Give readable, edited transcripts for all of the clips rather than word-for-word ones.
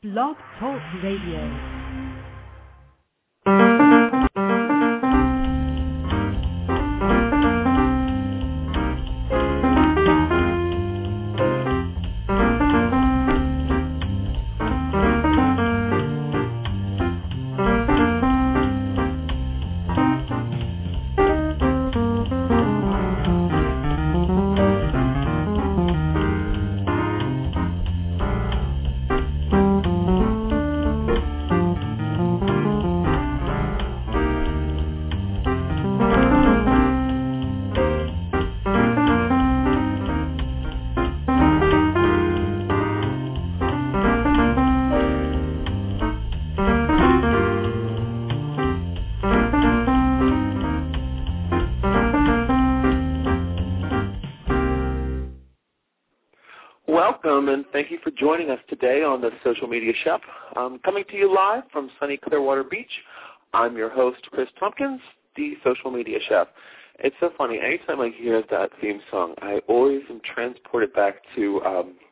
Blog Talk Radio. Welcome, and thank you for joining us today on the Social Media Chef. Coming to you live from sunny Clearwater Beach. I'm your host, Chris Tompkins, the Social Media Chef. It's so funny. Anytime I hear that theme song, I always am transported back to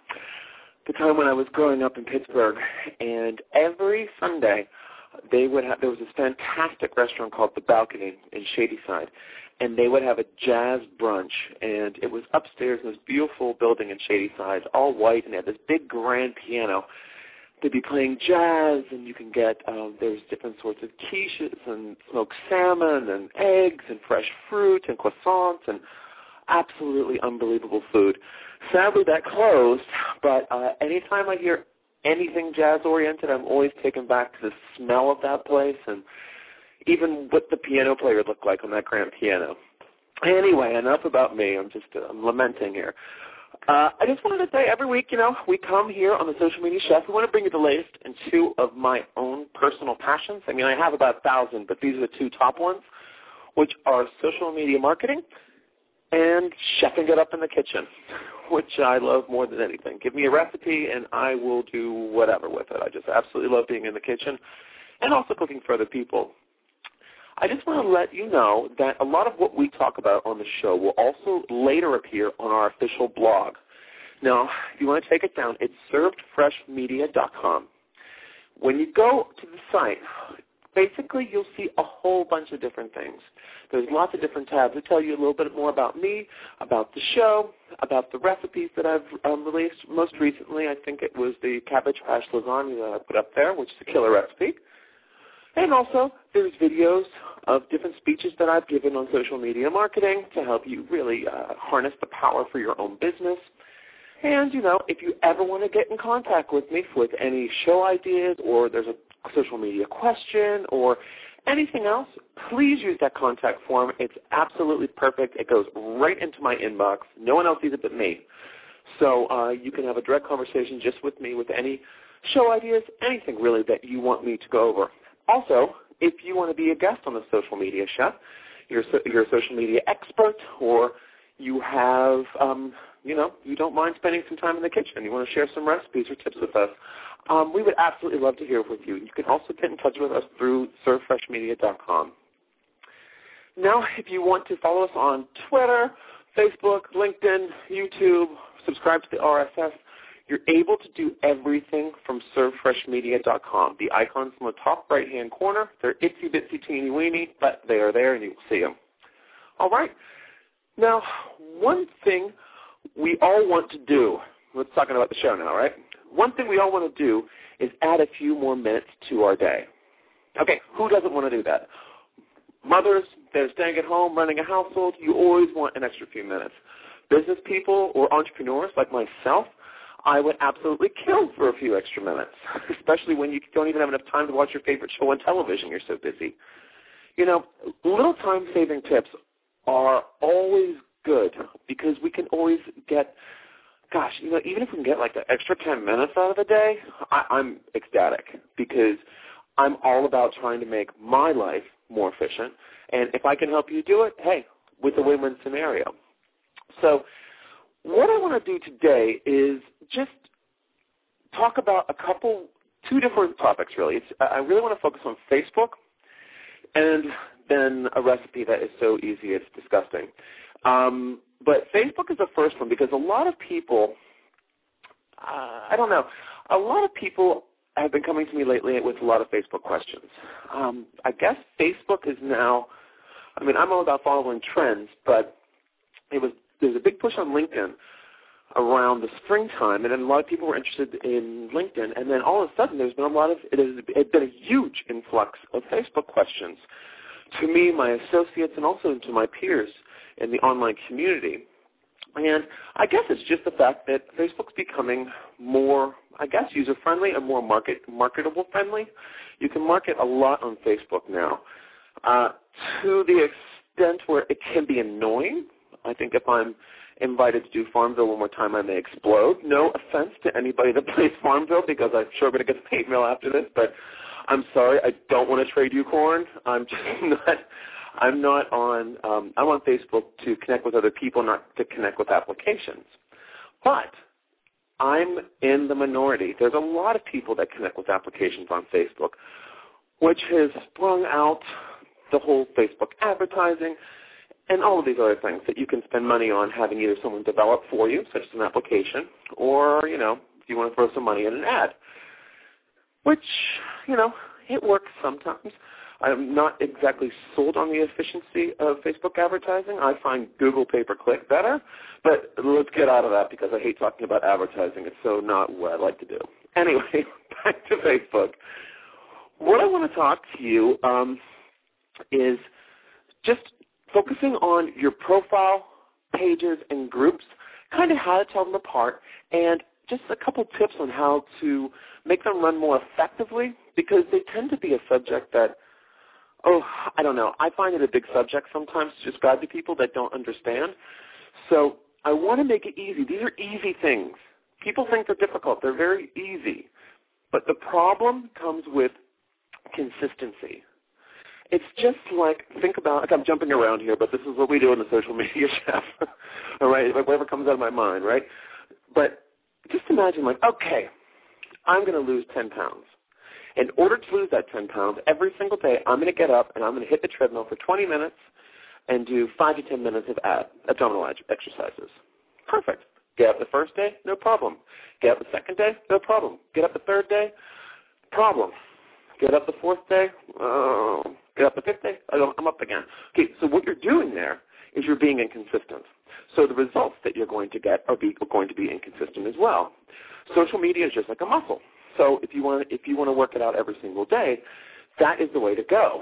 the time when I was growing up in Pittsburgh. And every Sunday, there was this fantastic restaurant called The Balcony in Shadyside. And they would have a jazz brunch, and it was upstairs in this beautiful building in Shadyside, all white, and they had this big grand piano. They'd be playing jazz, and you can get, there's different sorts of quiches and smoked salmon and eggs and fresh fruit and croissants and absolutely unbelievable food. Sadly, that closed, but anytime I hear anything jazz-oriented, I'm always taken back to the smell of that place and even what the piano player looked like on that grand piano. Anyway, enough about me. I'm lamenting here. I just wanted to say every week, we come here on the Social Media Chef. We want to bring you the latest in two of my own personal passions. I mean, I have about 1,000, but these are the two top ones, which are social media marketing and chefing it up in the kitchen, which I love more than anything. Give me a recipe, and I will do whatever with it. I just absolutely love being in the kitchen and also cooking for other people. I just want to let you know that a lot of what we talk about on the show will also later appear on our official blog. Now, if you want to take it down, it's servedfreshmedia.com. When you go to the site, basically you'll see a whole bunch of different things. There's lots of different tabs that tell you a little bit more about me, about the show, about the recipes that I've released. Most recently, I think it was the cabbage hash lasagna that I put up there, which is a killer recipe. And also, there's videos of different speeches that I've given on social media marketing to help you really harness the power for your own business. And, if you ever want to get in contact with me with any show ideas or there's a social media question or anything else, please use that contact form. It's absolutely perfect. It goes right into my inbox. No one else sees it but me. So you can have a direct conversation just with me with any show ideas, anything really that you want me to go over. Also, if you want to be a guest on the Social Media Chef, you're a social media expert, or you have, you don't mind spending some time in the kitchen, you want to share some recipes or tips with us, we would absolutely love to hear with you. You can also get in touch with us through servedfreshmedia.com. Now, if you want to follow us on Twitter, Facebook, LinkedIn, YouTube, subscribe to the RSS, you're able to do everything from servedfreshmedia.com. The icons in the top right-hand corner, they're itsy-bitsy teeny-weeny, but they are there and you will see them. All right. Now, one thing we all want to do, let's talk about the show now, right? One thing we all want to do is add a few more minutes to our day. Okay, who doesn't want to do that? Mothers, they're staying at home, running a household, you always want an extra few minutes. Business people or entrepreneurs like myself, I would absolutely kill for a few extra minutes, especially when you don't even have enough time to watch your favorite show on television. You're so busy. Little time-saving tips are always good because we can always get, even if we can get like an extra 10 minutes out of the day, I'm ecstatic because I'm all about trying to make my life more efficient. And if I can help you do it, hey, with a win-win scenario. So what I want to do today is just talk about two different topics, really. I really want to focus on Facebook and then a recipe that is so easy it's disgusting. But Facebook is the first one because a lot of people, a lot of people have been coming to me lately with a lot of Facebook questions. I guess Facebook is now, I'm all about following trends, but there's a big push on LinkedIn around the springtime, and then a lot of people were interested in LinkedIn, and then all of a sudden it has been a huge influx of Facebook questions to me, my associates, and also to my peers in the online community. And I guess it's just the fact that Facebook's becoming more, user-friendly and more marketable-friendly. You can market a lot on Facebook now to the extent where it can be annoying. I think if I'm invited to do Farmville one more time, I may explode. No offense to anybody that plays Farmville, because I'm sure I'm going to get an email after this, but I'm sorry, I don't want to trade you corn. I'm on Facebook to connect with other people, not to connect with applications. But I'm in the minority. There's a lot of people that connect with applications on Facebook, which has sprung out the whole Facebook advertising and all of these other things that you can spend money on having either someone develop for you, such as an application, or, if you want to throw some money in an ad, which, it works sometimes. I'm not exactly sold on the efficiency of Facebook advertising. I find Google pay-per-click better, but let's get out of that because I hate talking about advertising. It's so not what I like to do. Anyway, back to Facebook. What I want to talk to you is just focusing on your profile, pages, and groups, kind of how to tell them apart, and just a couple tips on how to make them run more effectively, because they tend to be a subject that, I don't know. I find it a big subject sometimes to describe to people that don't understand. So I want to make it easy. These are easy things. People think they're difficult. They're very easy. But the problem comes with consistency. It's just like, I'm jumping around here, but this is what we do in the social media chef, all right, whatever comes out of my mind, right? But just imagine, okay, I'm going to lose 10 pounds. In order to lose that 10 pounds, every single day I'm going to get up and I'm going to hit the treadmill for 20 minutes and do 5 to 10 minutes of abdominal exercises. Perfect. Get up the first day, no problem. Get up the second day, no problem. Get up the third day, problem. Get up the fourth day, get up the fifth day, I'm up again. Okay, so what you're doing there is you're being inconsistent. So the results that you're going to get are going to be inconsistent as well. Social media is just like a muscle. So if you want to work it out every single day, that is the way to go.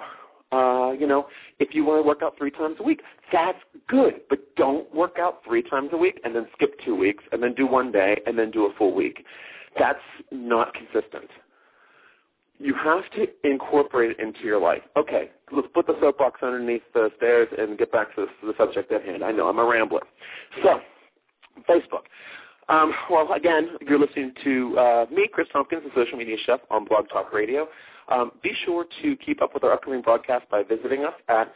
If you want to work out 3 times a week, that's good. But don't work out 3 times a week and then skip 2 weeks and then do 1 day and then do a full week. That's not consistent. You have to incorporate it into your life. Okay, let's put the soapbox underneath the stairs and get back to the subject at hand. I know, I'm a rambler. So, Facebook. Well, again, you're listening to me, Chris Tompkins, the Social Media Chef on Blog Talk Radio. Be sure to keep up with our upcoming broadcast by visiting us at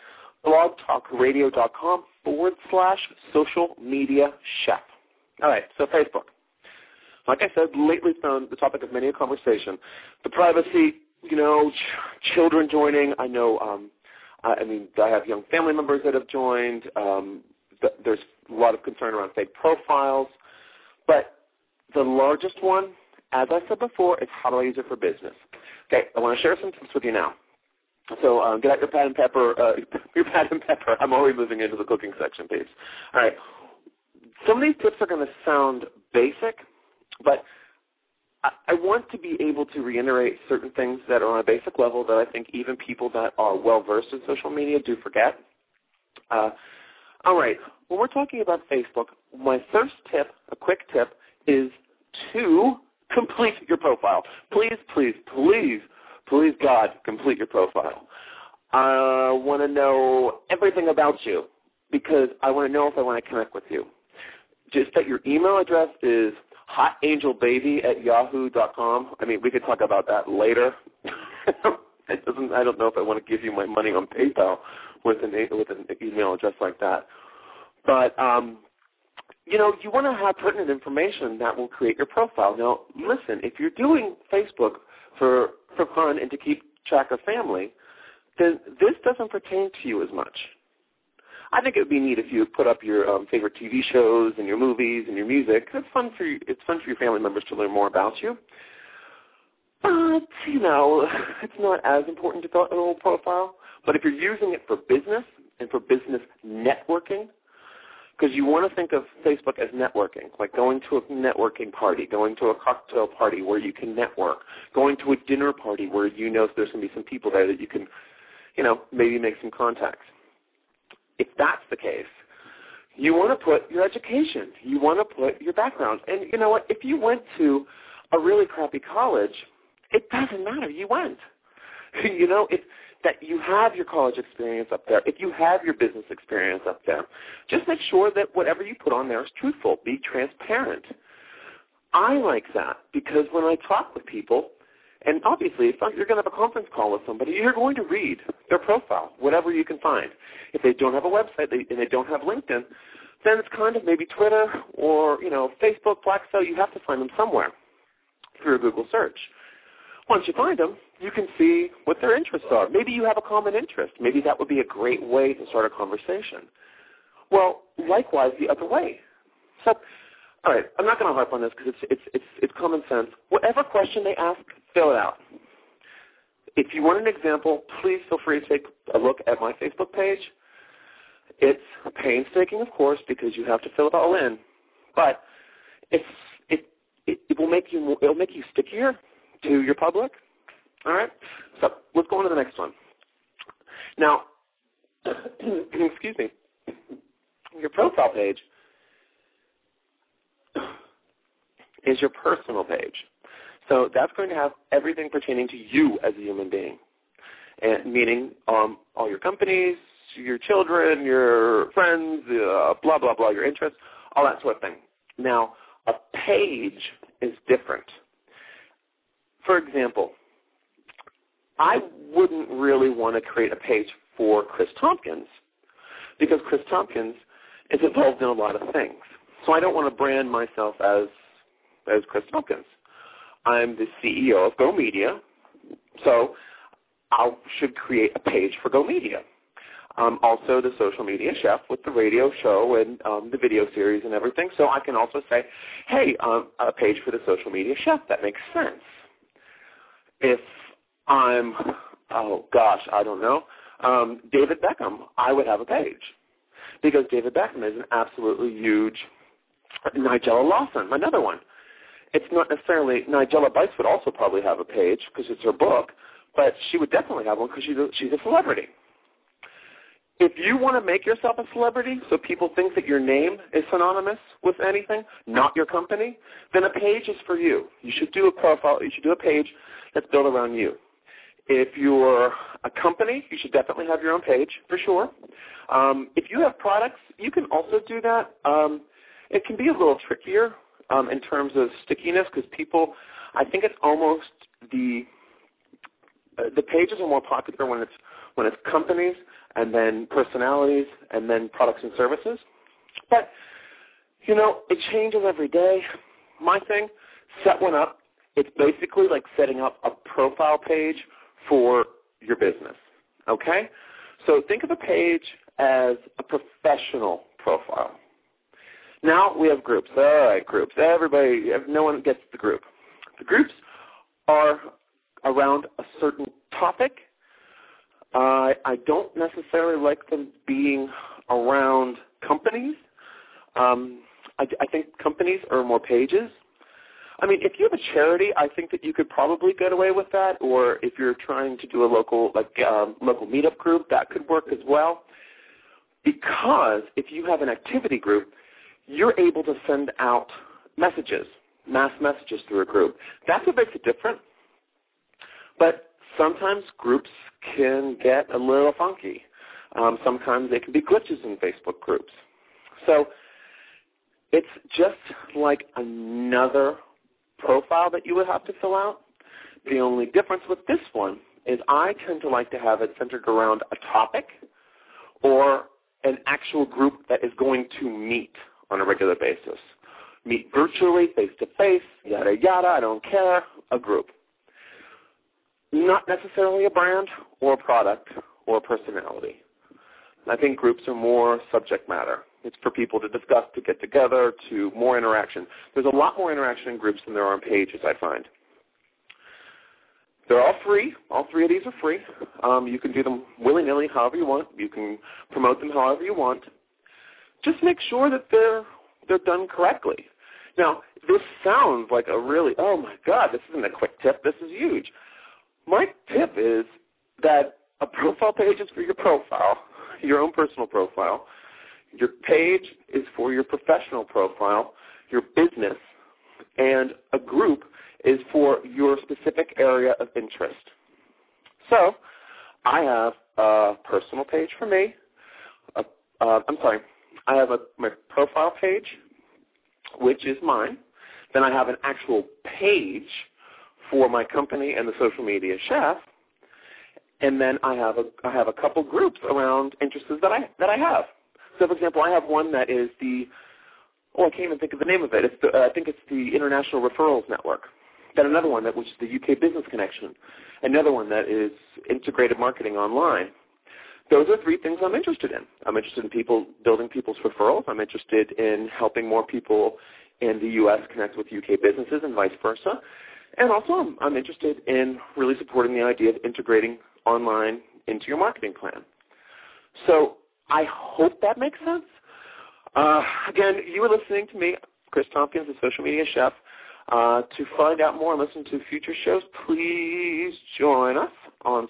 blogtalkradio.com/social media chef. All right, so Facebook. Like I said, lately it's been the topic of many a conversation. The privacy, children joining. I know, I have young family members that have joined. There's a lot of concern around fake profiles. But the largest one, as I said before, is how do I use it for business? Okay, I want to share some tips with you now. So get out your pad and pepper. I'm always moving into the cooking section, please. All right. Some of these tips are going to sound basic, but I want to be able to reiterate certain things that are on a basic level that I think even people that are well-versed in social media do forget. All right. When we're talking about Facebook, my first tip, a quick tip, is to complete your profile. Please, please, please, please, God, complete your profile. I want to know everything about you because I want to know if I want to connect with you. Just that your email address is hotangelbaby@yahoo.com. We could talk about that later. I don't know if I want to give you my money on PayPal with an email address like that. But, you want to have pertinent information that will create your profile. Now, listen, if you're doing Facebook for fun and to keep track of family, then this doesn't pertain to you as much. I think it would be neat if you put up your favorite TV shows and your movies and your music. It's fun for your family members to learn more about you. it's not as important to fill out a little profile. But if you're using it for business and for business networking, because you want to think of Facebook as networking, like going to a networking party, going to a cocktail party where you can network, going to a dinner party where there's going to be some people there that you can, maybe make some contacts. If that's the case, you want to put your education. You want to put your background. And you know what? If you went to a really crappy college, it doesn't matter. You went. That you have your college experience up there, if you have your business experience up there, just make sure that whatever you put on there is truthful. Be transparent. I like that because when I talk with people, and obviously if you're going to have a conference call with somebody, you're going to read their profile, whatever you can find. If they don't have a website and they don't have LinkedIn, then it's kind of maybe Twitter or, Facebook, Blackstone. You have to find them somewhere through a Google search. Once you find them, you can see what their interests are. Maybe you have a common interest. Maybe that would be a great way to start a conversation. Well, likewise, the other way. So, all right, I'm not going to harp on this because it's common sense. Whatever question they ask, fill it out. If you want an example, please feel free to take a look at my Facebook page. It's painstaking, of course, because you have to fill it all in, but it will make you stickier to your public. All right? So let's go on to the next one. Now, excuse me, your profile page is your personal page. So that's going to have everything pertaining to you as a human being, and meaning all your companies, your children, your friends, blah, blah, blah, your interests, all that sort of thing. Now, a page is different. For example, I wouldn't really want to create a page for Chris Tompkins because Chris Tompkins is involved in a lot of things. So I don't want to brand myself as Chris Tompkins. I'm the CEO of Go Media, so I should create a page for Go Media. I'm also the social media chef with the radio show and the video series and everything, so I can also say, hey, a page for the social media chef. That makes sense. If I'm, I don't know, David Beckham, I would have a page because David Beckham is an absolutely huge. Nigella Lawson, another one. It's not necessarily, Nigella Bice would also probably have a page because it's her book, but she would definitely have one because she's a celebrity. If you want to make yourself a celebrity so people think that your name is synonymous with anything, not your company, then a page is for you. You should do a profile. You should do a page that's built around you. If you're a company, you should definitely have your own page for sure. If you have products, you can also do that. It can be a little trickier in terms of stickiness because people, I think it's almost the pages are more popular when it's companies and then personalities and then products and services. But, it changes every day. My thing, set one up. It's basically like setting up a profile page for your business, okay? So think of a page as a professional profile. Now we have groups. All right, groups. No one gets the group. The groups are around a certain topic. I don't necessarily like them being around companies. I think companies are more pages. I mean, if you have a charity, I think that you could probably get away with that. Or if you're trying to do a local meetup group, that could work as well. Because if you have an activity group, you're able to send out messages, mass messages through a group. That's what makes it different. But sometimes groups can get a little funky. Sometimes there can be glitches in Facebook groups. So it's just like another profile that you would have to fill out. The only difference with this one is I tend to like to have it centered around a topic or an actual group that is going to meet on a regular basis. Meet virtually, face-to-face, yada, yada, I don't care, a group. Not necessarily a brand or a product or a personality. I think groups are more subject matter. It's for people to discuss, to get together, to more interaction. There's a lot more interaction in groups than there are on pages, I find. They're all free. All three of these are free. You can do them willy-nilly however you want. You can promote them however you want. Just make sure that they're done correctly. Now, this sounds like a really, oh, my God, this isn't a quick tip. This is huge. My tip is that a profile page is for your profile, your own personal profile. Your page is for your professional profile, your business, and a group is for your specific area of interest. So I have a personal page for me. I have my profile page, which is mine. Then I have an actual page for my company and the Social Media Chef. And then I have a couple groups around interests that I have. So, for example, I have one that is I can't even think of the name of it. I think it's the International Referrals Network. Then another one which is the UK Business Connection. Another one that is Integrated Marketing Online. Those are three things I'm interested in. I'm interested in building people's referrals. I'm interested in helping more people in the U.S. connect with UK businesses and vice versa. And also I'm interested in really supporting the idea of integrating online into your marketing plan. So I hope that makes sense. Again, you are listening to me, Chris Tompkins, the Social Media Chef. To find out more and listen to future shows, please join us on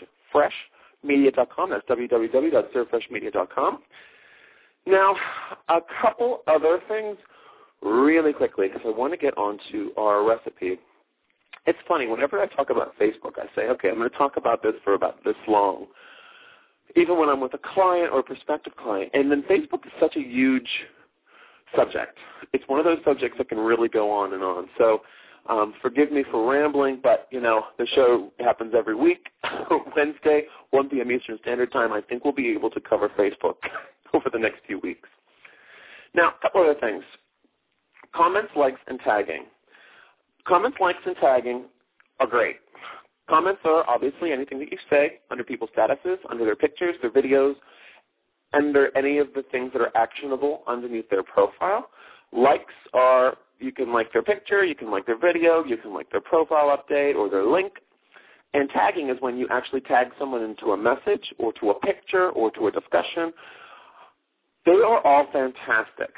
servedfreshmedia.com. That's www.servedfreshmedia.com. Now, a couple other things really quickly because I want to get onto our recipe. It's funny, whenever I talk about Facebook, I say, okay, I'm going to talk about this for about this long, even when I'm with a client or a prospective client. And then Facebook is such a huge subject. It's one of those subjects that can really go on and on. So forgive me for rambling, but, the show happens every week. Wednesday, 1 p.m. Eastern Standard Time. I think we'll be able to cover Facebook over the next few weeks. Now, a couple other things. Comments, likes, and tagging. Comments, likes, and tagging are great. Comments are obviously anything that you say under people's statuses, under their pictures, their videos, under any of the things that are actionable underneath their profile. Likes are, you can like their picture, you can like their video, you can like their profile update or their link. And tagging is when you actually tag someone into a message or to a picture or to a discussion. They are all fantastic.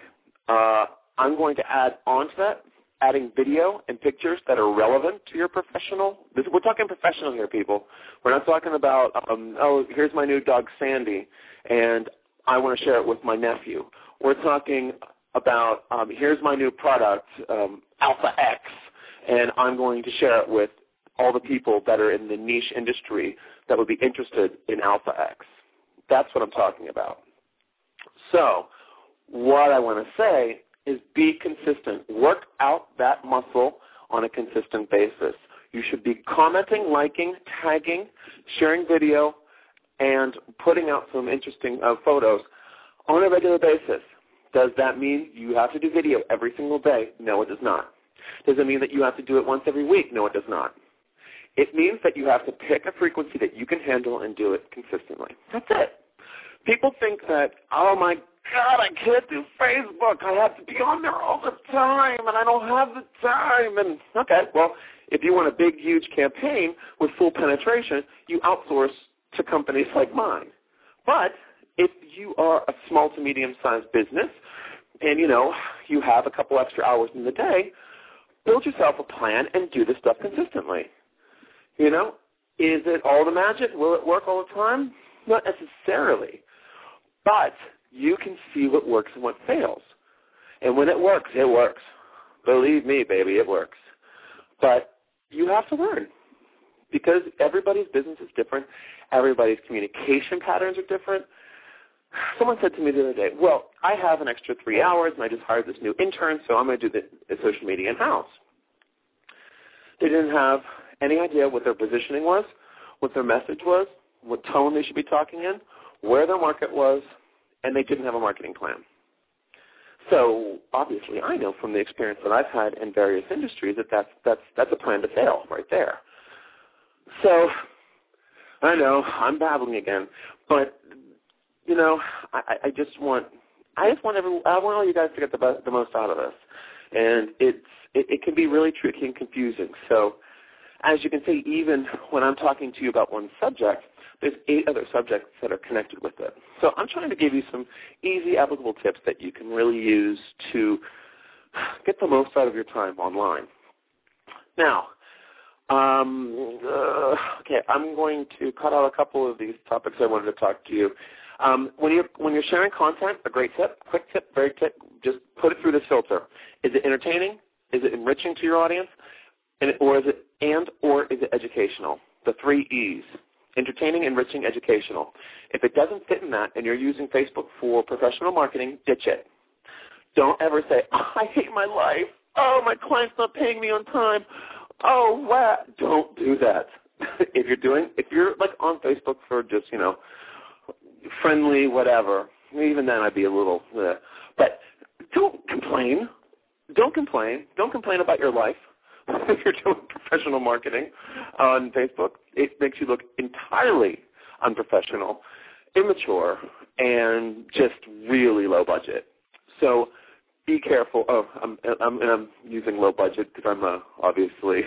I'm going to add on to that, adding video and pictures that are relevant to your professional. We're talking professional here, people. We're not talking about, here's my new dog, Sandy, and I want to share it with my nephew. We're talking about, here's my new product, Alpha X, and I'm going to share it with all the people that are in the niche industry that would be interested in Alpha X. That's what I'm talking about. So what I want to say is be consistent. Work out that muscle on a consistent basis. You should be commenting, liking, tagging, sharing video, and putting out some interesting photos on a regular basis. Does that mean you have to do video every single day? No, it does not. Does it mean that you have to do it once every week? No, it does not. It means that you have to pick a frequency that you can handle and do it consistently. That's it. People think that, oh, my God, I can't do Facebook. I have to be on there all the time, and I don't have the time. And okay, well, if you want a big, huge campaign with full penetration, you outsource to companies like mine. But if you are a small to medium-sized business and, you have a couple extra hours in the day, build yourself a plan and do this stuff consistently. Is it all the magic? Will it work all the time? Not necessarily. But you can see what works and what fails. And when it works, it works. Believe me, baby, it works. But you have to learn because everybody's business is different. Everybody's communication patterns are different. Someone said to me the other day, well, I have an extra 3 hours, and I just hired this new intern, so I'm going to do the social media in-house. They didn't have any idea what their positioning was, what their message was, what tone they should be talking in, where their market was, and they didn't have a marketing plan. So obviously I know from the experience that I've had in various industries that that's a plan to fail right there. So I know I'm babbling again, but I want all you guys to get the most out of this, and it can be really tricky and confusing. So as you can see, even when I'm talking to you about one subject, there's 8 other subjects that are connected with it. So I'm trying to give you some easy, applicable tips that you can really use to get the most out of your time online. Now, okay, I'm going to cut out a couple of these topics I wanted to talk to you. When you're sharing content, a great tip, quick tip, very tip, just put it through this filter. Is it entertaining? Is it enriching to your audience? Or is it educational? The 3 E's. Entertaining, enriching, educational. If it doesn't fit in that and you're using Facebook for professional marketing, ditch it. Don't ever say, oh, I hate my life. Oh, my client's not paying me on time. Oh, wow. Don't do that. If you're like on Facebook for just, friendly, whatever, even then I'd be a little, but don't complain. Don't complain. Don't complain about your life. If you're doing professional marketing on Facebook, it makes you look entirely unprofessional, immature, and just really low budget. So be careful. Oh, I'm using low budget because I'm obviously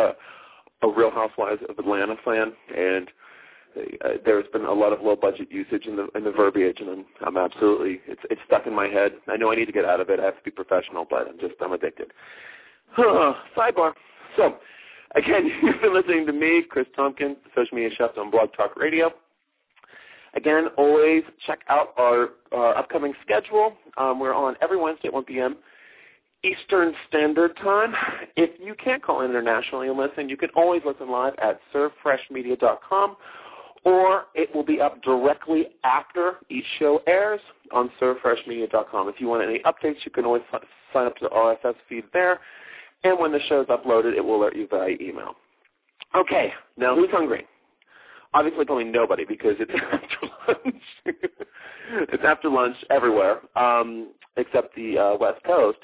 a Real Housewives of Atlanta fan, and there's been a lot of low budget usage in the verbiage, and I'm absolutely it's stuck in my head. I know I need to get out of it. I have to be professional, but I'm addicted. Sidebar. So, again, you've been listening to me, Chris Tompkins, Social Media Chef on Blog Talk Radio. Again, always check out our upcoming schedule. We're on every Wednesday at 1 p.m. Eastern Standard Time. If you can't call internationally and listen, you can always listen live at servefreshmedia.com, or it will be up directly after each show airs on servefreshmedia.com. If you want any updates, you can always sign up to the RSS feed there. And when the show is uploaded, it will alert you via email. Okay, now who's hungry? Obviously probably nobody because it's after lunch. It's after lunch everywhere except the West Coast.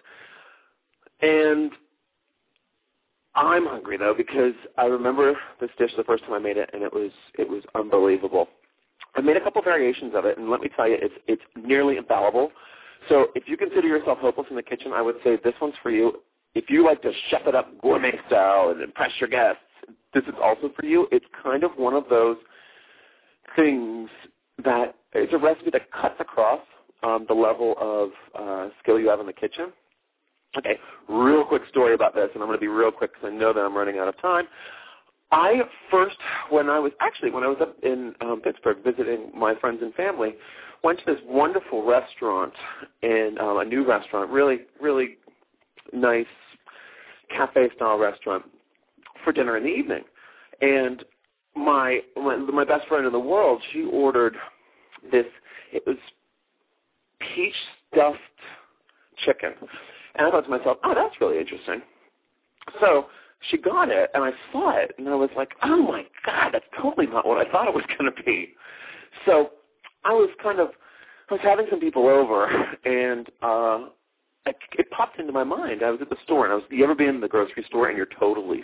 And I'm hungry, though, because I remember this dish the first time I made it, and it was unbelievable. I made a couple variations of it, and let me tell you, it's nearly infallible. So if you consider yourself hopeless in the kitchen, I would say this one's for you. If you like to chef it up gourmet style and impress your guests, this is also for you. It's kind of one of those things that it's a recipe that cuts across the level of skill you have in the kitchen. Okay, real quick story about this, and I'm going to be real quick because I know that I'm running out of time. When I was up in Pittsburgh visiting my friends and family, went to this wonderful restaurant, a new restaurant, really, really nice cafe-style restaurant for dinner in the evening. And my best friend in the world, she ordered this. It was peach-stuffed chicken. And I thought to myself, oh, that's really interesting. So she got it, and I saw it, and I was like, oh, my God, that's totally not what I thought it was going to be. So I was having some people over, and it popped into my mind. I was at the store, and you ever been in the grocery store, and you're totally,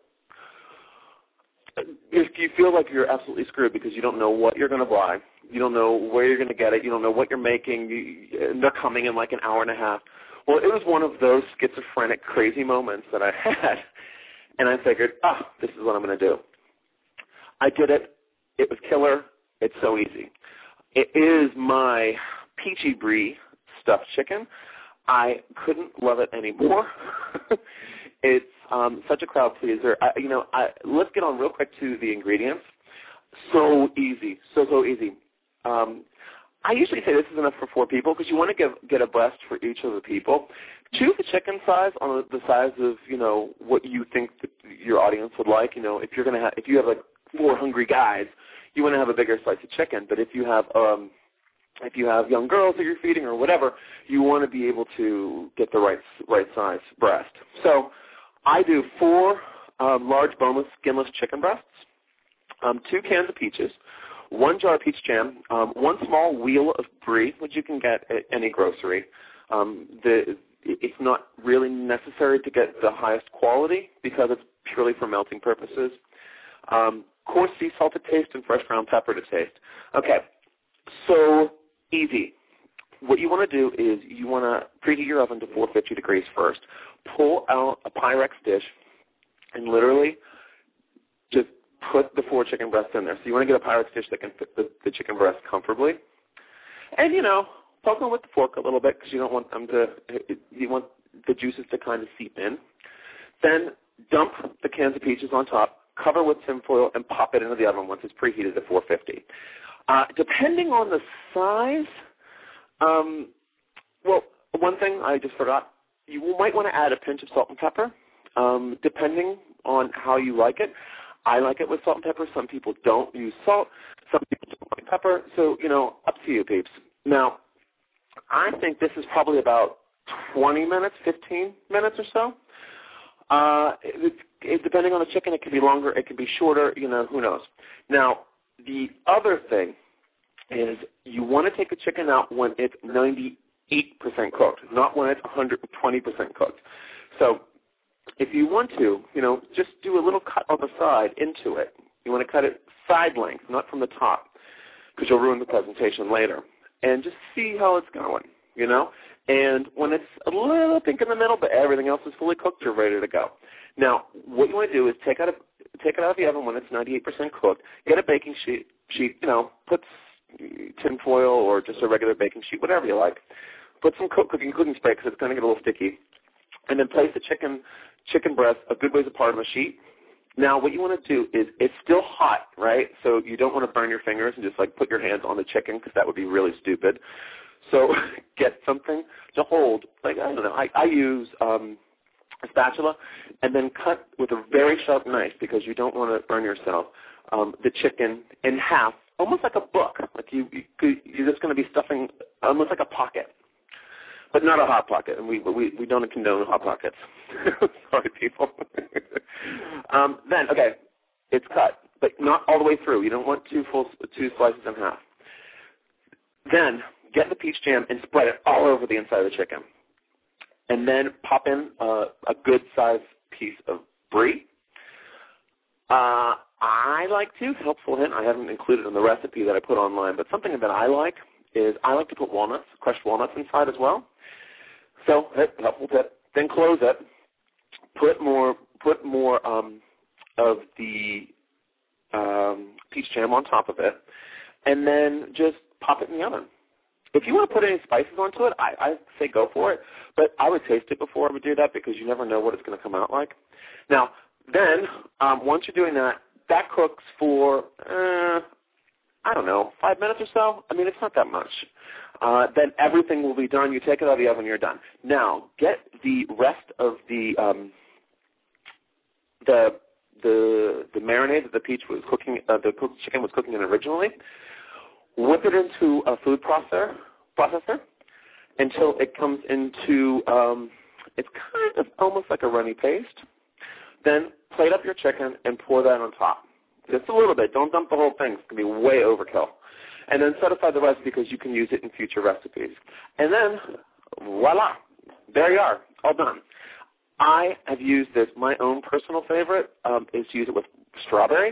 you feel like you're absolutely screwed because you don't know what you're going to buy. You don't know where you're going to get it. You don't know what you're making. And they're coming in like an hour and a half. Well, it was one of those schizophrenic, crazy moments that I had, and I figured, this is what I'm going to do. I did it. It was killer. It's so easy. It is my peachy brie stuffed chicken. I couldn't love it anymore. It's such a crowd pleaser. Let's get on real quick to the ingredients. So easy, so easy. I usually say this is enough for 4 people because you want to get a breast for each of the people. Choose the chicken size on the size of what you think that your audience would like. If you have like 4 hungry guys, you want to have a bigger slice of chicken. But if you have young girls that you're feeding or whatever, you want to be able to get the right size breast. So I do 4 large boneless, skinless chicken breasts, 2 cans of peaches, 1 jar of peach jam, 1 small wheel of brie, which you can get at any grocery. It's not really necessary to get the highest quality because it's purely for melting purposes. Coarse sea salt to taste and fresh ground pepper to taste. Okay, so easy. What you want to do is you want to preheat your oven to 450 degrees first. Pull out a Pyrex dish and literally just put the 4 chicken breasts in there. So you want to get a Pyrex dish that can fit the chicken breast comfortably. And, poke them with the fork a little bit because you don't want them you want the juices to kind of seep in. Then dump the cans of peaches on top, cover with tin foil, and pop it into the oven once it's preheated at 450. Depending on the size, one thing I just forgot, you might want to add a pinch of salt and pepper, depending on how you like it. I like it with salt and pepper. Some people don't use salt. Some people don't like pepper. So, up to you, peeps. Now, I think this is probably about 20 minutes, 15 minutes or so. Depending on the chicken, it can be longer, it can be shorter, who knows. Now, the other thing is you want to take the chicken out when it's 98% cooked, not when it's 120% cooked. So if you want to, just do a little cut on the side into it. You want to cut it side length, not from the top, because you'll ruin the presentation later. And just see how it's going, And when it's a little pink in the middle, but everything else is fully cooked, you're ready to go. Now, what you want to do is take it out of the oven when it's 98% cooked. Get a baking sheet, put tin foil or just a regular baking sheet, whatever you like. Put some cooking spray because it's going to get a little sticky. And then place the chicken breast a good ways apart on the sheet. Now, what you want to do is it's still hot, right? So you don't want to burn your fingers and just, put your hands on the chicken because that would be really stupid. So get something to hold. I don't know. I use a spatula and then cut with a very sharp knife because you don't want to burn yourself, the chicken in half, almost like a book. You're just going to be stuffing almost like a pocket. But not a Hot Pocket, and we don't condone Hot Pockets. Sorry, people. Then, okay, it's cut, but not all the way through. You don't want two slices in half. Then get the peach jam and spread it all over the inside of the chicken. And then pop in a good-sized piece of brie. I like to, helpful hint, I haven't included in the recipe that I put online, but something that I like is I like to put walnuts, crushed walnuts inside as well. So, helpful tip. Then close it. Put more of the peach jam on top of it, and then just pop it in the oven. If you want to put any spices onto it, I say go for it, but I would taste it before I would do that because you never know what it's going to come out like. Now, then, once you're doing that, that cooks for, 5 minutes or so. I mean, it's not that much. Then everything will be done. You take it out of the oven, you're done. Now, get the rest of the marinade that the peach was cooking, the cooked chicken was cooking in originally. Whip it into a food processor until it comes into, it's kind of almost like a runny paste. Then plate up your chicken and pour that on top. Just a little bit. Don't dump the whole thing. It's going to be way overkill. And then set aside the rest because you can use it in future recipes. And then, voila, there you are, all done. I have used this. My own personal favorite is to use it with strawberry.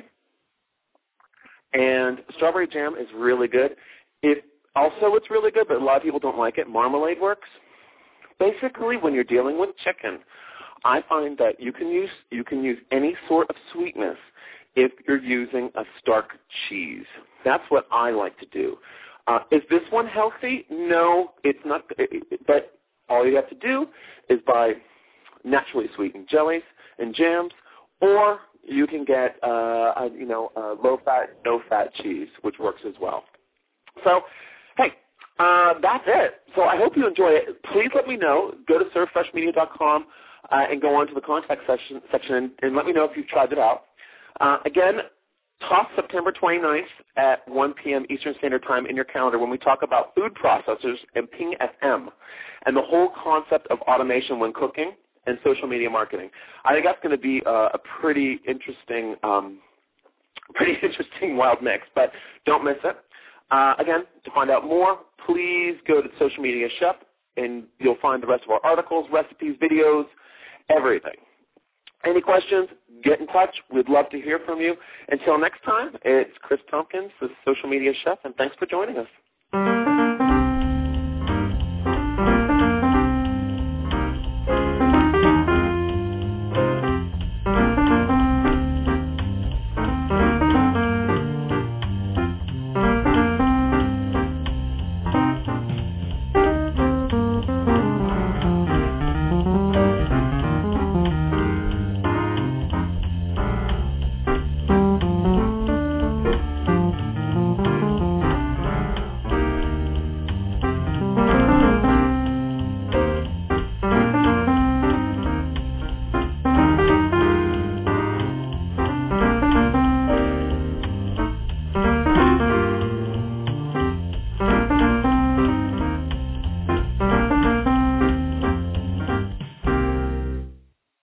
And strawberry jam is really good. It's really good, but a lot of people don't like it. Marmalade works. Basically, when you're dealing with chicken, I find that you can use any sort of sweetness if you're using a Stark cheese. That's what I like to do. Is this one healthy? No, it's not. But all you have to do is buy naturally sweetened jellies and jams, or you can get low-fat, no-fat cheese, which works as well. So, hey, that's it. So I hope you enjoy it. Please let me know. Go to servefreshmedia.com and go on to the contact section and let me know if you've tried it out. Again, toss September 29th at 1 p.m. Eastern Standard Time in your calendar when we talk about food processors and Ping FM and the whole concept of automation when cooking and social media marketing. I think that's going to be a pretty interesting wild mix, but don't miss it. Again, to find out more, please go to Social Media Chef, and you'll find the rest of our articles, recipes, videos, everything. Any questions, get in touch. We'd love to hear from you. Until next time, it's Chris Tompkins, the Social Media Chef, and thanks for joining us.